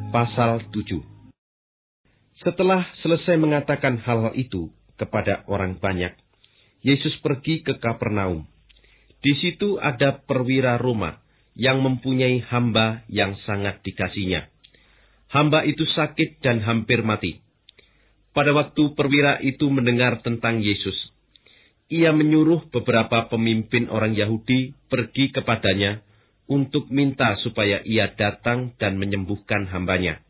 Pasal 7. Setelah selesai mengatakan hal-hal itu kepada orang banyak, Yesus pergi ke Kapernaum. Di situ ada perwira Roma yang mempunyai hamba yang sangat dikasihinya. Hamba itu sakit dan hampir mati. Pada waktu perwira itu mendengar tentang Yesus, ia menyuruh beberapa pemimpin orang Yahudi pergi kepadanya untuk minta supaya ia datang dan menyembuhkan hambanya.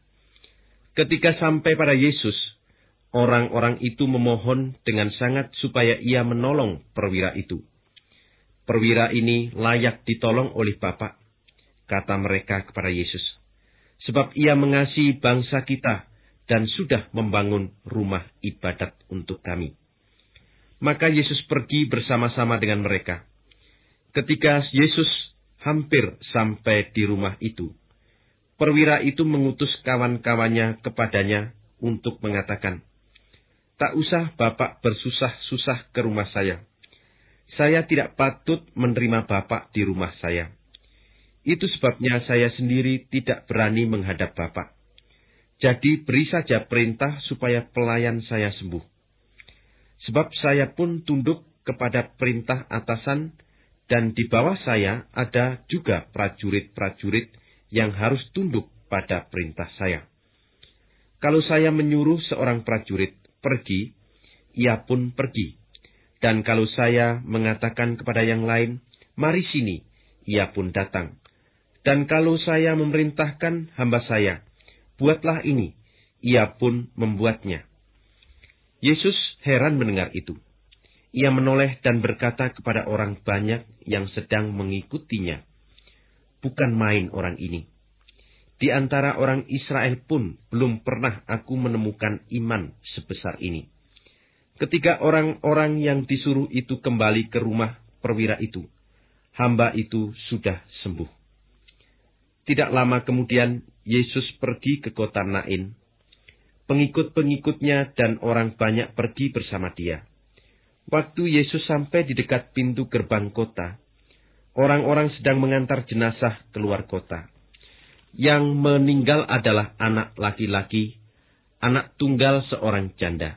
Ketika sampai pada Yesus, orang-orang itu memohon dengan sangat supaya ia menolong perwira itu. Perwira ini layak ditolong oleh Bapa, kata mereka kepada Yesus, sebab ia mengasihi bangsa kita dan sudah membangun rumah ibadat untuk kami. Maka Yesus pergi bersama-sama dengan mereka. Ketika Yesus hampir sampai di rumah itu, perwira itu mengutus kawan-kawannya kepadanya untuk mengatakan, "Tak usah Bapak bersusah-susah ke rumah saya. Saya tidak patut menerima Bapak di rumah saya. Itu sebabnya saya sendiri tidak berani menghadap Bapak. Jadi beri saja perintah supaya pelayan saya sembuh. Sebab saya pun tunduk kepada perintah atasan, dan di bawah saya ada juga prajurit-prajurit yang harus tunduk pada perintah saya. Kalau saya menyuruh seorang prajurit pergi, ia pun pergi. Dan kalau saya mengatakan kepada yang lain, mari sini, ia pun datang. Dan kalau saya memerintahkan hamba saya, buatlah ini, ia pun membuatnya." Yesus heran mendengar itu. Ia menoleh dan berkata kepada orang banyak yang sedang mengikutinya, "Bukan main orang ini. Di antara orang Israel pun belum pernah aku menemukan iman sebesar ini." Ketika orang-orang yang disuruh itu kembali ke rumah perwira itu, hamba itu sudah sembuh. Tidak lama kemudian, Yesus pergi ke kota Nain. Pengikut-pengikutnya dan orang banyak pergi bersama dia. Waktu Yesus sampai di dekat pintu gerbang kota, orang-orang sedang mengantar jenazah keluar kota. Yang meninggal adalah anak laki-laki, anak tunggal seorang janda.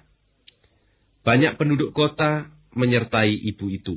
Banyak penduduk kota menyertai ibu itu.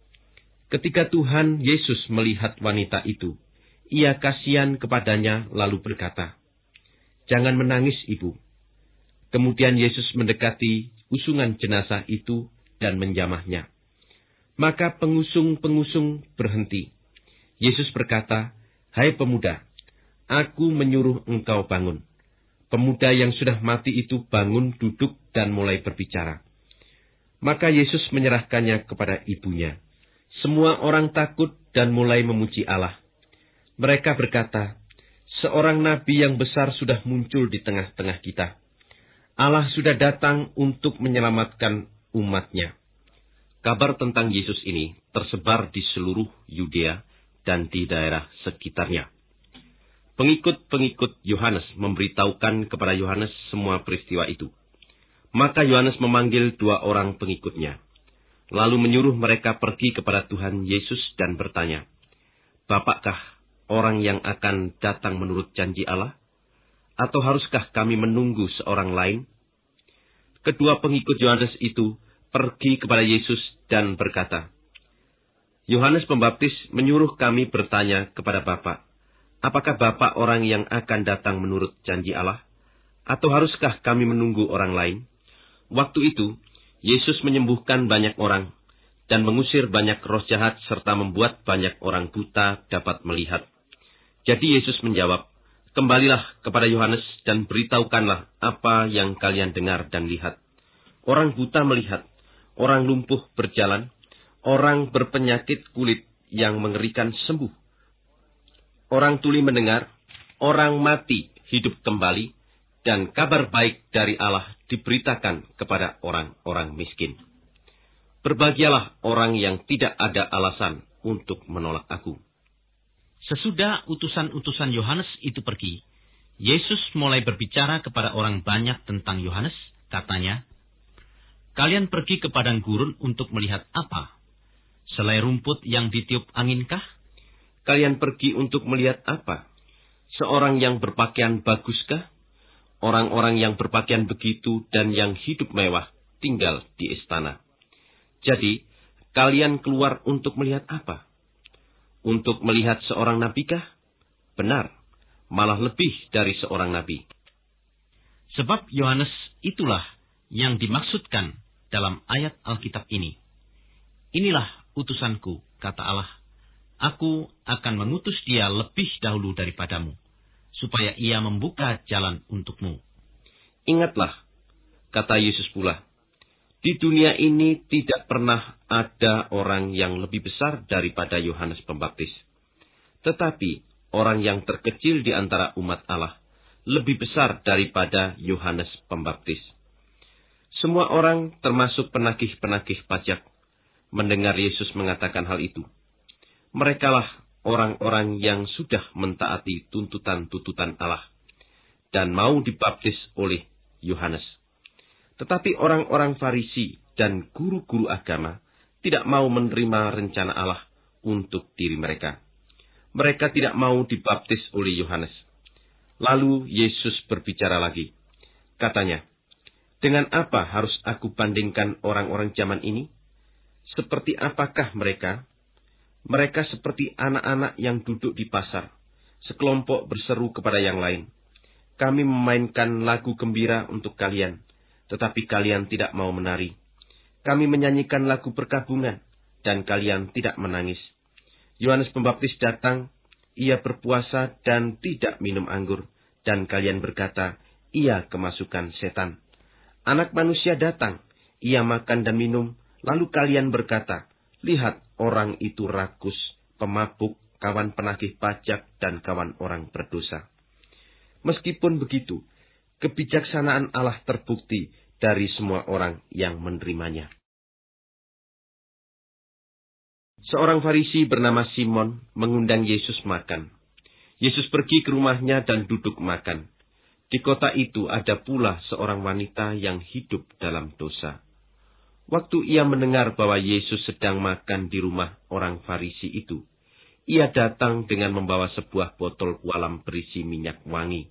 Ketika Tuhan Yesus melihat wanita itu, ia kasihan kepadanya lalu berkata, "Jangan menangis, ibu." Kemudian Yesus mendekati usungan jenazah itu dan menjamahnya. Maka pengusung-pengusung berhenti. Yesus berkata, "Hai pemuda, aku menyuruh engkau bangun." Pemuda yang sudah mati itu bangun, duduk, dan mulai berbicara. Maka Yesus menyerahkannya kepada ibunya. Semua orang takut dan mulai memuji Allah. Mereka berkata, "Seorang nabi yang besar sudah muncul di tengah-tengah kita. Allah sudah datang untuk menyelamatkan umat-Nya." Kabar tentang Yesus ini tersebar di seluruh Yudea dan di daerah sekitarnya. Pengikut-pengikut Yohanes memberitahukan kepada Yohanes semua peristiwa itu. Maka Yohanes memanggil 2 orang pengikutnya, lalu menyuruh mereka pergi kepada Tuhan Yesus dan bertanya, "Bapakkah orang yang akan datang menurut janji Allah? Atau haruskah kami menunggu seorang lain?" Kedua pengikut Yohanes itu pergi kepada Yesus dan berkata, "Yohanes Pembaptis menyuruh kami bertanya kepada Bapak, apakah Bapak orang yang akan datang menurut janji Allah? Atau haruskah kami menunggu orang lain?" Waktu itu, Yesus menyembuhkan banyak orang dan mengusir banyak roh jahat serta membuat banyak orang buta dapat melihat. Jadi Yesus menjawab, "Kembalilah kepada Yohanes dan beritahukanlah apa yang kalian dengar dan lihat. Orang buta melihat, orang lumpuh berjalan, orang berpenyakit kulit yang mengerikan sembuh. Orang tuli mendengar, orang mati hidup kembali, dan kabar baik dari Allah diberitakan kepada orang-orang miskin. Berbahagialah orang yang tidak ada alasan untuk menolak Aku." Sesudah utusan-utusan Yohanes itu pergi, Yesus mulai berbicara kepada orang banyak tentang Yohanes. Katanya, "Kalian pergi ke padang gurun untuk melihat apa? Selai rumput yang ditiup anginkah? Kalian pergi untuk melihat apa? Seorang yang berpakaian baguskah? Orang-orang yang berpakaian begitu dan yang hidup mewah tinggal di istana. Jadi, kalian keluar untuk melihat apa? Untuk melihat seorang nabikah? Benar, malah lebih dari seorang nabi. Sebab Yohanes itulah yang dimaksudkan dalam ayat Alkitab ini. Inilah utusanku, kata Allah. Aku akan mengutus dia lebih dahulu daripadamu, supaya ia membuka jalan untukmu. Ingatlah, kata Yesus pula, di dunia ini tidak pernah ada orang yang lebih besar daripada Yohanes Pembaptis. Tetapi orang yang terkecil di antara umat Allah lebih besar daripada Yohanes Pembaptis. Semua orang, termasuk penagih-penagih pajak, mendengar Yesus mengatakan hal itu. Merekalah orang-orang yang sudah mentaati tuntutan-tuntutan Allah dan mau dibaptis oleh Yohanes. Tetapi orang-orang Farisi dan guru-guru agama tidak mau menerima rencana Allah untuk diri mereka. Mereka tidak mau dibaptis oleh Yohanes. Lalu Yesus berbicara lagi. Katanya, dengan apa harus aku bandingkan orang-orang zaman ini? Seperti apakah mereka? Mereka seperti anak-anak yang duduk di pasar. Sekelompok berseru kepada yang lain. Kami memainkan lagu gembira untuk kalian, tetapi kalian tidak mau menari. Kami menyanyikan lagu perkabungan, dan kalian tidak menangis. Yohanes Pembaptis datang, ia berpuasa dan tidak minum anggur, dan kalian berkata, ia kemasukan setan. Anak manusia datang, ia makan dan minum, lalu kalian berkata, lihat orang itu rakus, pemabuk, kawan penagih pajak, dan kawan orang berdosa. Meskipun begitu, kebijaksanaan Allah terbukti dari semua orang yang menerimanya. Seorang Farisi bernama Simon mengundang Yesus makan. Yesus pergi ke rumahnya dan duduk makan. Di kota itu ada pula seorang wanita yang hidup dalam dosa. Waktu ia mendengar bahwa Yesus sedang makan di rumah orang Farisi itu, ia datang dengan membawa sebuah botol kualam berisi minyak wangi.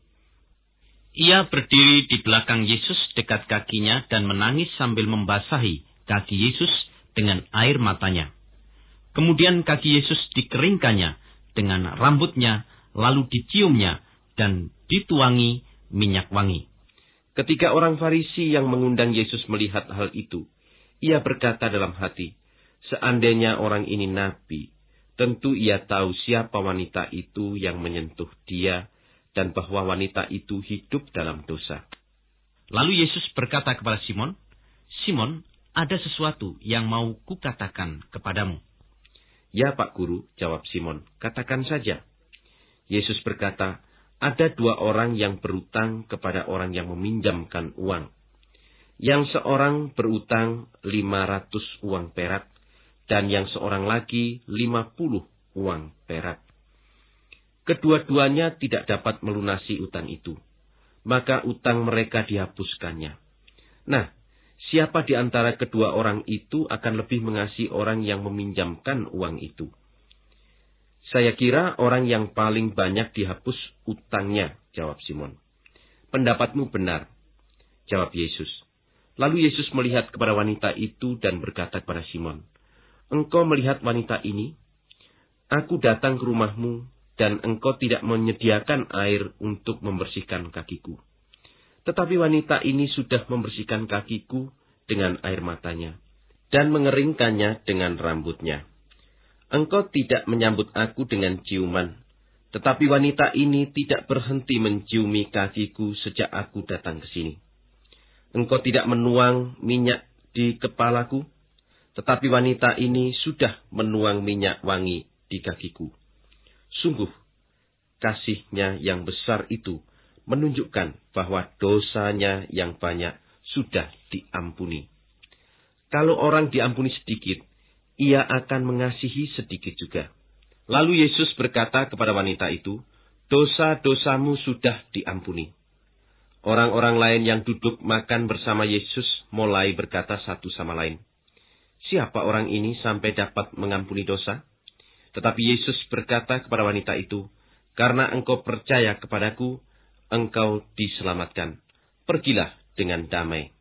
Ia berdiri di belakang Yesus dekat kakinya dan menangis sambil membasahi kaki Yesus dengan air matanya. Kemudian kaki Yesus dikeringkannya dengan rambutnya, lalu diciumnya dan dituangi minyak wangi. Ketika orang Farisi yang mengundang Yesus melihat hal itu, ia berkata dalam hati, seandainya orang ini nabi, tentu ia tahu siapa wanita itu yang menyentuh dia, dan bahwa wanita itu hidup dalam dosa. Lalu Yesus berkata kepada Simon, Simon, ada sesuatu yang mau kukatakan kepadamu. Ya Pak Guru, jawab Simon, katakan saja. Yesus berkata, ada dua orang yang berutang kepada orang yang meminjamkan uang. Yang seorang berutang 500 uang perak, dan yang seorang lagi 50 uang perak. Kedua-duanya tidak dapat melunasi utang itu, maka utang mereka dihapuskannya. Nah, siapa di antara kedua orang itu akan lebih mengasihi orang yang meminjamkan uang itu? Saya kira orang yang paling banyak dihapus utangnya, jawab Simon. Pendapatmu benar, jawab Yesus. Lalu Yesus melihat kepada wanita itu dan berkata kepada Simon, engkau melihat wanita ini? Aku datang ke rumahmu dan engkau tidak menyediakan air untuk membersihkan kakiku. Tetapi wanita ini sudah membersihkan kakiku dengan air matanya dan mengeringkannya dengan rambutnya. Engkau tidak menyambut aku dengan ciuman, tetapi wanita ini tidak berhenti menciumi kakiku sejak aku datang ke sini. Engkau tidak menuang minyak di kepalaku, tetapi wanita ini sudah menuang minyak wangi di kakiku. Sungguh, kasihnya yang besar itu menunjukkan bahwa dosanya yang banyak sudah diampuni. Kalau orang diampuni sedikit, ia akan mengasihi sedikit juga. Lalu Yesus berkata kepada wanita itu, dosa-dosamu sudah diampuni. Orang-orang lain yang duduk makan bersama Yesus mulai berkata satu sama lain, siapa orang ini sampai dapat mengampuni dosa? Tetapi Yesus berkata kepada wanita itu, Karena engkau percaya kepadaku, engkau diselamatkan. Pergilah dengan damai.